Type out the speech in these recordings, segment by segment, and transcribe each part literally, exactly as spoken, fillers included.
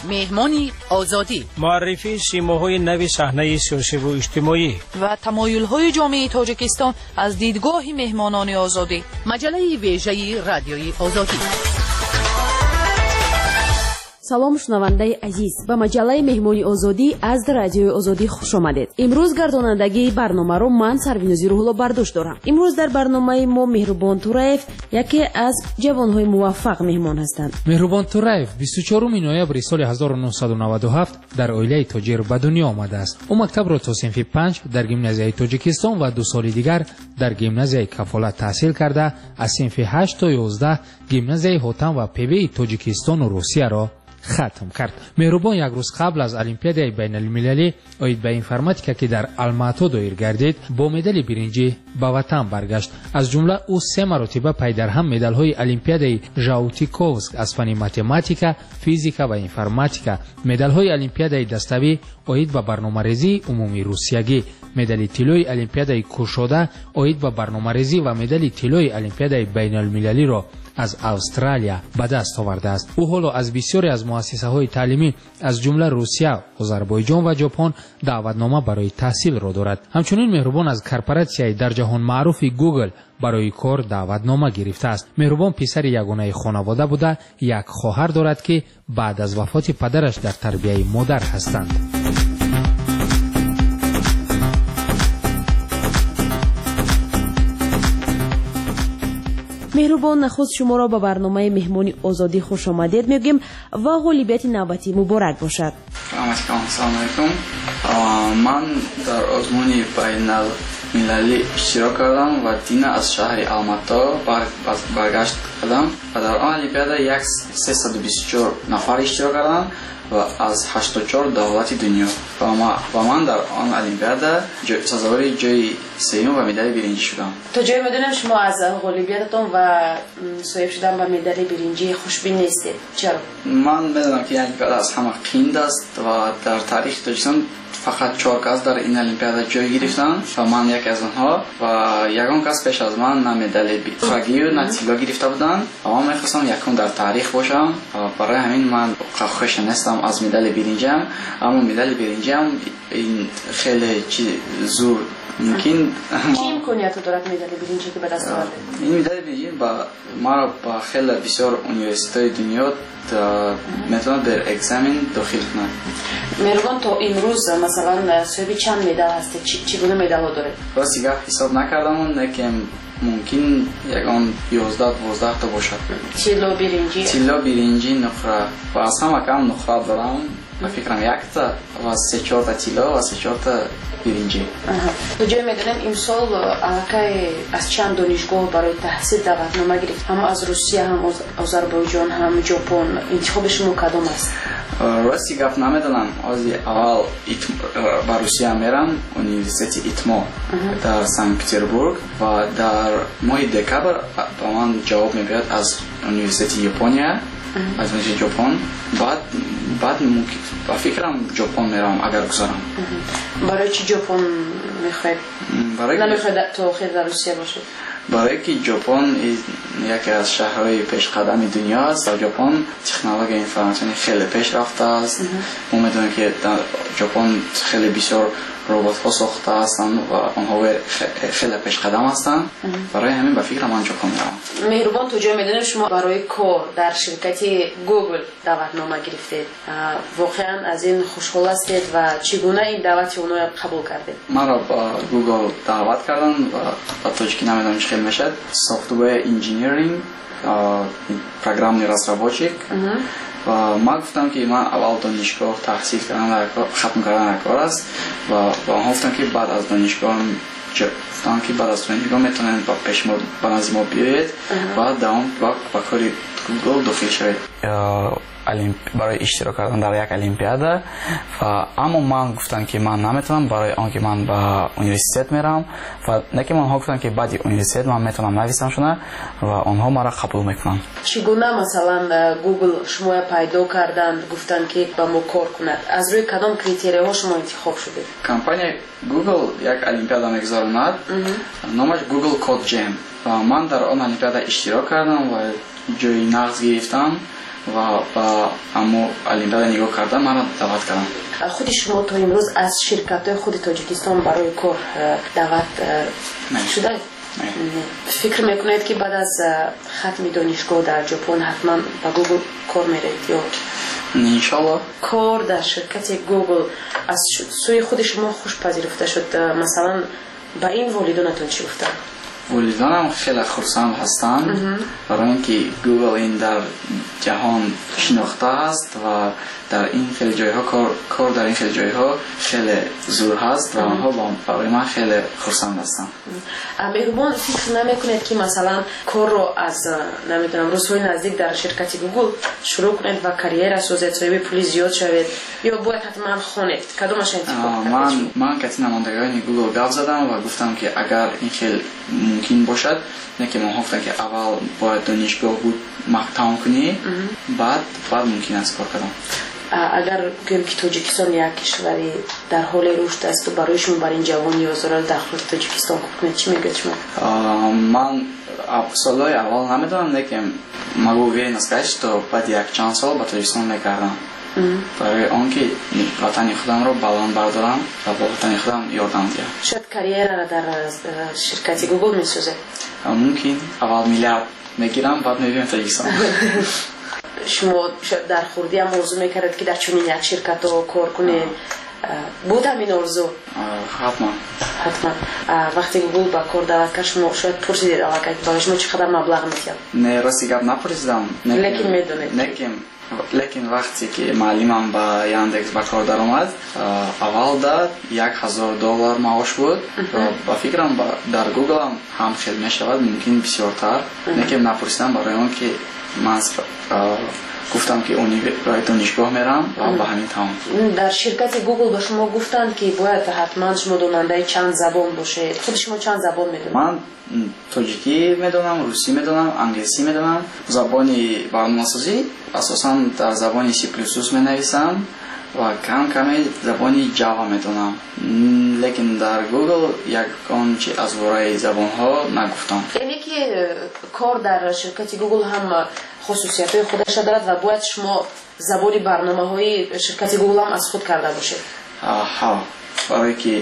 مهمانی آزادی، معرفی سیماهای نوی صحنه سیاسی و اجتماعی و تمایل‌های جامعه تاجیکستان از دیدگاه مهمانان آزادی. مجله ویژه رادیوی آزادی. салом шунавандаи азиз, ба маҷаллаи меҳмони озодӣ аз радиои озодӣ хуш омадед. имрӯз гардонандагии барномаро ман Сарвинози Рӯҳулло бардошт дорам. имрӯз дар барномаи мо Меҳрубон Тураев яке аз ҷавонҳои муваффақ меҳмон ҳастанд. Меҳрубон Тураев бисту чорум ноябри соли ҳазору нуҳсаду наваду ҳафт дар оилаи тоҷир ба дунё омадааст. ӯ мактабро то синфи панҷ дар гимназияи Тоҷикистон ва ду соли дигар дар гимназияи Кафолат таҳсил карда, аз синфи ҳашт то ёздаҳ гимназияи Ҳотам ва пебеи Тоҷикистону Русияро хатм кард. Меҳрубон як рӯз қабл аз олимпиадаи байналмилалӣ оид ба информатика ки дар Алмато доир гардид, бо медали биринҷӣ ба ватан баргашт. аз ҷумла ӯ се маротиба пайдарҳам медалҳои олимпиадаи Жаутиковск аз фани математика, физика ва информатика, медалҳои олимпиадаи dastavӣ оид ба барномарезии умумии русиягӣ, медали тиллои олимпиадаи кушода оид ба барномарезӣ ва медали тиллои олимпиадаи байналмилалиро аз Австралия ба даст овардааст. ӯ ҳоло аз бисёре аз муассисаҳои таълимӣ аз ҷумла Русия, Озарбойҷон ва Ҷопон даъватнома барои таҳсилро дорад. ҳамчунин Меҳрубон аз корпоратсияи дар ҷаҳон маъруфи Google барои кор даъватнома гирифтааст. Меҳрубон писари ягонаи хонавода буда, як хоҳар дорад ки баъд аз вафоти падараш дар тарбияи модар ҳастанд. меҳрубон, нахуст шуморо ба барномаи меҳмони озодӣ хуш омадед мегӯем ва ғолибияти навбатӣ муборак бошад. Ассалому алайкум. Ман дар озмуни байналмилалӣ иштирок кардам ва дина аз шаҳри Алмато баргашт кардам ва дар он олимпиада сесаду бисту чор нафар иштирок кардам ва аз ҳаштоду чор давлати дунё ва ман дар он олимпиада сазовари ҷои сеюм ва медали биринҷӣ шудам. То ҷое медонем шумо аз ғолибиятатон ва соҳиб шудан ба медали биринҷӣ хушбин нестед. чаро? Ман медонам ки олимпиада аз ҳама қинд аст ва дар таърихи Тоҷикистон фақат чор кас дар ин олимпиада ҷой гирифтанд ва ман яке аз онҳо ва ягон кас пеш аз ман на медали фагию на тилло гирифта буданд ва ман мехостам якум дар таърих бошам. барои ҳамин ман хоша нестам аз медали биринҷиам, аммо медали биринҷиам ин хеле чи зур мумкин чӣ имкониято дорад медали биринҷӣ ки ба даст оварде? ин медали биринҷӣ ба маро ба хеле бисёр университетҳои дунё метавонад бер экзамен дохил кунад. Меҳрубон, то имрӯз масалан соҳиби чанд медал ҳастед? чӣ гуна медалҳо доред? рости гап ҳисоб накардам, лекин мумкин ягон ёздаҳ дувоздаҳ та бошад. тилло биринҷӣ тилло биринҷӣ нуқра ва аз ҳама кам нуқра дорам. ба фикрам якта ва се чорта тилло ва се чорта биринҷӣ. то ҷое медонем имсол аллакай аз чанд донишгоҳ барои таҳсил даъватнома гирифт? ҳам аз Русия, ҳам Озарбойҷон, ҳам Ҷопон. интихоби шумо кадом аст? рости гап намедонам. ози аввал ба Русия мерам, университети итмо дар Санкт Петербург ва дар моҳи декабр ба ман ҷавоб мебиёд аз университети Япония, аз университети Ҷопон. баъд баъд ба фикрам Ҷопон мерам агар гузарам. барои чӣ Ҷопон мехоҳед? намехоҳед то охир дар Русия бошед? барое ки Ҷопон яке аз шаҳрҳои пешқадами дунё аст. дар Ҷопон технологияи информатсионӣ хеле пешрафта аст. мо медонем ки дар Ҷопон хеле бисёр роботҳо сохта ҳастанд ва онҳо хеле пешқадам ҳастанд. барои ҳамин ба фикрам ман Ҷопон меравам. меҳрубон, то ҷое медонем шумо барои кор дар ширкати Google даъватнома гирифтед. воқеан аз ин хушҳол ҳастед ва чӣ гуна ин даъвати онҳоро қабул кардед? маро ба Google даъват карданд ва ба тоҷикӣ намедонам чӣ хел мешавад. software engineering, программный разработчик. ва ман гуфтам ки ман аввал донишгоҳ таҳсил хатм кардан кор аст ва ба онҳо гуфтам ки баъд аз донишгоҳ гуфтам ки баъд аз донишгоҳ метавонед ба назди мо биёед ва давом ба кори Google дохил шавед барои иштирок кардан дар як олимпиада. ва аммо ман гуфтам ки ман наметавонам, барои он ки ман ба университет мерам ва не ки онҳо гуфтанд ки баъди университет ман метавонам нависам шуна ва онҳо маро қабул мекунанд. чӣ гуна масалан Google шумоя пайдо карданд, гуфтанд ки ба мо кор кунад? аз рӯи кадом критерияҳо шумо интихоб шудед? компания Google як олимпиада мегузаронад, номаш Google Code Jam ва ман дар он олимпиада иштирок кардам ва ҷои нағз гирифтам و با اما олимпиада نگاه کردن من دعوت کردم. خود شما تا امروز از شرکت خود تاجیکستان برای کار دعوت شده؟ فکر میکنید که بعد از ختم دانشگاه در ژاپن حتما با گوگل کار میرید یا انشالله؟ کار در شرکت گوگل از سوی خود شما خوش پذیرفته شد؟ مثلا با این والدانتون چی گفتن؟ والدانم خیلی خرسند هستند برای اینکه گوگل این در جهان شناخته است و در این خیلی جایها کار, کار در این خیلی جایها خیلی زور هست و آنها برای من خیلی خرسند هستند. مهربان فکر نمیکنید که مثلا کار رو از نمیدونم روزهای نزدیک در شرکت گوگل شروع کنید و کریر سازید صاحب پول زیاد شوید یا باید حتما خونید؟ کدومش انتخاب من من کسی نمایندگان گوگل گپ زدم و گفتم که اگر این خیلی ممکن باشد نه که ما گفتم که اول باید دانشگاه بود تمام کنی بعد بعد ممکن است کار کردن. اگر گویم که تاجیکستان یک کشوری در حال رشد است و برای شما برای این جوانی آزار داخل تاجیکستان کنید چی میگید شما؟ من سالهای اول نمیدونم لیکن могу уверенно сказать что بعد یک چند سال با تاجیکستان میکردم برای آنکه وطن خودم رو بالان بردارم و با وطن خودم یادم دیم. شاید کریر را در شرکت گوگل میسازه؟ ممکن اول میلیارد میگیرم بعد میبینم تاجیکستان. شما در خوردی هم موضوع میکرد که در چنین یک شرکت رو کار کنید؟ بود همین آرزو؟ حتما. حتما. وقتی گوگل با کار دعوت کرد شما شاید پرسیدید آقا که برای شما چقدر مبلغ میتیم؟ نه راستی گپ نپرسیدم. لیکن میدونید؟ لیکن لیکن وقتی که معلمم با یاندکس با کار در اومد اول داد یک هزار دلار معاش بود و با فکرم در گوگل هم هم خیلی میشود ممکن بسیارتر لیکن نپرسیدم برای اون که من گفتم که برای دانشگاه میرم و با همین تمام. در شرکت گوگل با شما گفتند که باید حتما شما داننده چند زبان باشید. خود شما چند زبان میدونید؟ من تاجیکی میدونم، روسی میدونم، انگلیسی میدونم. زبانی برنامه‌سازی اساساً در زبان سی پلاس پلاس مینویسم و کم کمی زبانی جاوا میدونم. لیکن در گوگل یکان چی از ورای زبان ها نگفتم. یعنی که کار در شرکت گوگل هم خصوصیت های خودش دارد و باید شما زبانی برنامه های شرکت گوگل هم از خود کرده باشید. ها برای که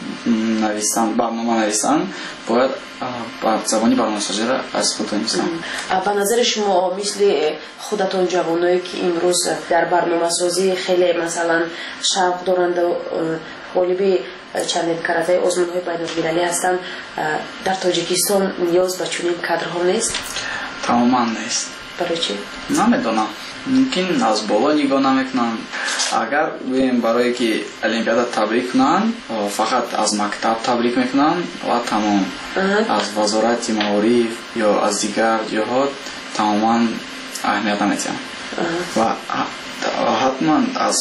نویسن برنامه نویسن باید زبانی برنامه‌سازی را از خود نویسن. به نظر شما مثل خودتون جوانایی که امروز در برنامه‌سازی خیلی مثلا شوق دارند و غالب چندین کارهای آزمون‌های بین‌المللی هستند در تاجیکستان نیاز به چنین کادرها نیست؟ تماما نیست. برای چی؟ نمیدونم. ممکن از بالا نگاه نمیکنن. اگر بگیم برای که олимпиада تبریک کنن فقط از مکتب تبریک میکنن و تمام از وزارت معارف یا از دیگر جهات تماما اهمیت نمیدن و حتما از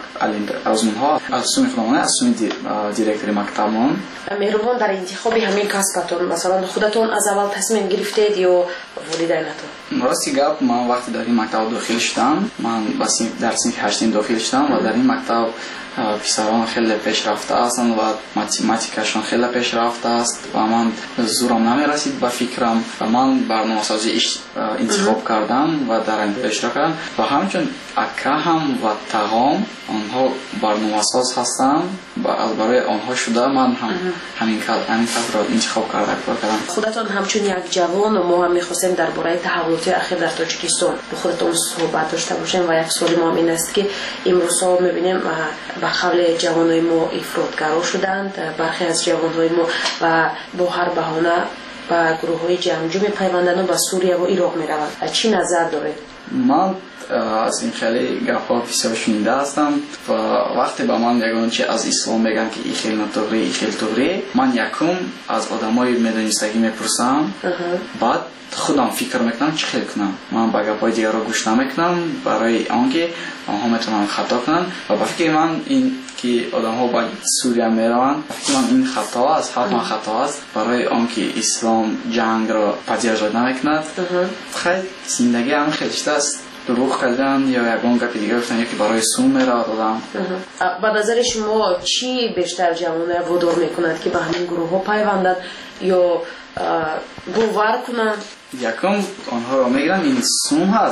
آزمون‌ها از سوی خودمان از سوی دیرکتوری مکتبمان. مهربان در انتخاب همین کسبتون مثلا خودتون از اول تصمیم گرفتید یا والدینتون؟ راستی گپ من وقتی در این مکتب داخل شدم من در صنف هشتم داخل شدم و در این مکتب پسران خیلی پیشرفته هستند و ماتماتیکشون خیلی پیشرفته است و من زورم نمیرسید به فکرم و من برنامه‌سازی انتخاب کردم و در این اشتراک کردم و همچنین اکا هم و تغام آنها برنامه‌ساز هستند و برای آنها شده من هم همین کار همین کار را انتخاب کردم. خودتون همچون یک جوان و ما هم می‌خواستیم درباره تحولات اخیر در تاجیکستان با خودتون صحبت داشته باشیم و یک سوال ما این است که امروزها می‌بینیم به قبل جوانای ما افراطگرا شدند، برخی از جوانای ما و با هر بهانه با گروه‌های جنگجو می‌پیوندند و به سوریه و عراق می‌روند. چی نظر دارید؟ من از این خیلی گپ‌ها بسیار شنیده هستم و وقتی با من یگان چی از اسلام میگن که این خیلی ناتوری این خیلی توری من یکم از آدمای میدانستگی میپرسم بعد خودم فکر میکنم چی خیلی کنم. من با گپ‌های دیگر رو گوش نمیکنم برای آنکه آنها میتونن خطا کنن و با فکر من این که آدم‌ها با سوریه میروند فکر من این خطا است حتما خطا است برای آنکه اسلام جنگ را پذیرش نمیکند. خیلی زندگی هم خیلی است دروغ کردن یا یگان گپ دیگه گفتن یکی برای سوم میره دادم. به نظر شما چی بیشتر جوانه وادار میکند که به همین گروه ها پیوندند یا باور کنند؟ یکم آنها را میگیرن این سوم هست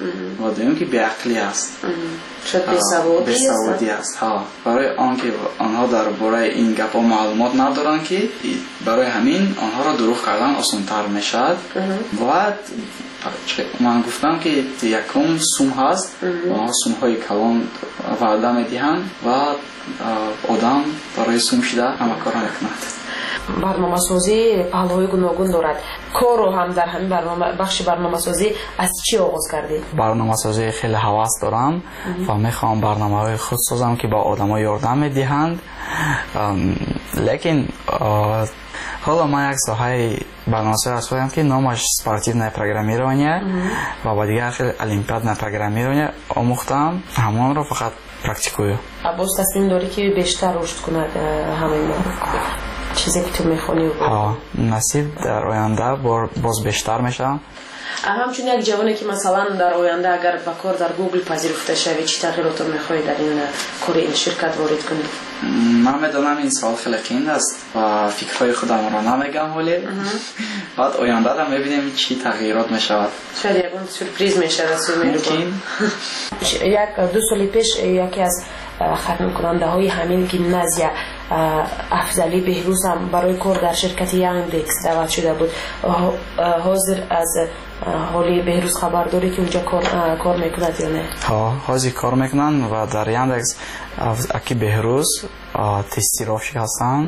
و دوم که بیعقلی است، شاید بیسوادی است. بیسوادی است ها. برای آنکه آنها درباره این گپا معلومات ندارن که برای همین آنها را دروغ کردن آسان‌تر میشد. و من گفتم که یکم سوم هست و آنها سوم های کلان وعده میدهند و آدم برای سوم شده همه کار میکند. برنامه‌سازی پهلوهای گوناگون دارد. کار رو هم در همین برنامه بخش برنامه‌سازی از چی آغاز کردید؟ برنامه‌سازی خیلی حواس دارم و میخوام برنامه‌های خود سازم که با آدم‌ها یاردم میدهند. لیکن حالا من یک ساحه برنامه‌سازی از خودم که نامش спортивное программирование و با دیگه خیلی المپیاد программирование آموختم. همون رو فقط پرکتیکویو. باز تصمیم داری که بیشتر رشد کند همین چیزی که تو میخونی؟ ها نصیب در آینده باز بیشتر میشه. همچون یک جوانی که مثلا در آینده اگر با کار در گوگل پذیرفته شوی چی تغییرات میخوای در این کار این شرکت وارد کنی؟ من میدونم این سوال خیلی قیمت است و فکرهای خودم را نمیگم، ولی بعد آینده را میبینیم چی تغییرات میشود. شاید یک سورپریز میشه رسول میرون. یک دو سال پیش یکی از ختم کننده های همین گیمنازیا افضلی بهروز هم برای کار در شرکت یاندکس دعوت شده بود. حاضر از حالی بهروز خبر داری که اونجا کار, کار میکند یا نه؟ ها حاضر کار میکنن و در یاندکس اکی بهروز تستیرافشی هستن.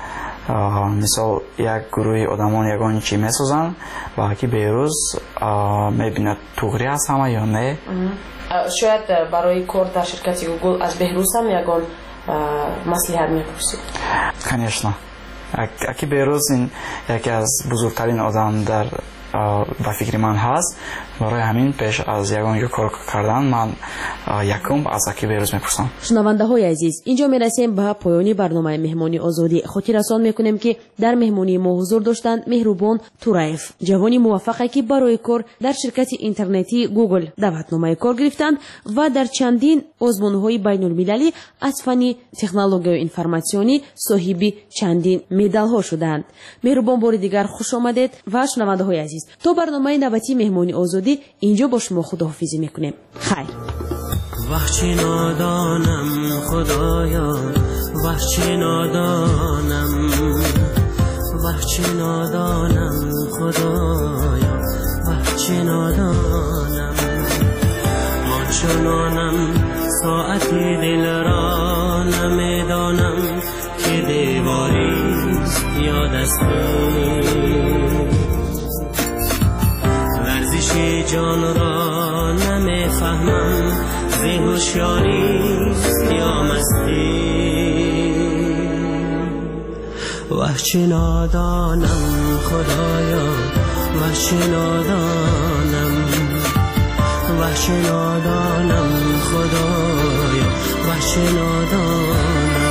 مثال یک گروه آدمان یگانی چی میسازن و اکی بهروز میبیند توغری هست همه یا نه. شاید برای کار در شرکت گوگل از بهروز هم یگان مصلحت میپرسید؟ کنیشنا اکی بهروز این یکی از بزرگترین آدم در با فکر من هست. برای همین پیش از یگان کار کردن من یکم از اکی بهروز میپرسم. شنونده های عزیز، اینجا میرسیم به پایانی برنامه مهمانی آزادی. خاطررسان میکنیم که در مهمانی ما حضور داشتند مهربان تورایف، جوانی موفقی که برای کار در شرکت اینترنتی گوگل دعوتنامه کار گرفتند و در چندین آزمون‌های بین المللی از فن تکنولوژی و اینفورماسیونی صاحب چندین مدال ها شدند. مهربان بار دیگر خوش آمدید و شنونده های عزیز، تا برنامه نوبتی مهمانی آزادی اینجا با شما خداحافظی میکنیم. خیر. وحشی نادانم خدایا، وحشی نادانم، وحشی نادانم خدایا، وحشی نادانم. ما چنانم ساعتی دل را نمیدانم که دیواریست یا دستی. ورزش جان را نمیفهمم زی هوشیاریست یا مستی. وحشی نادانم خدایا، وحشی نادانم، وحشی نادانم خدایا، وحشی نادانم.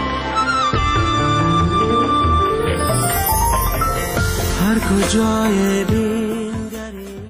جای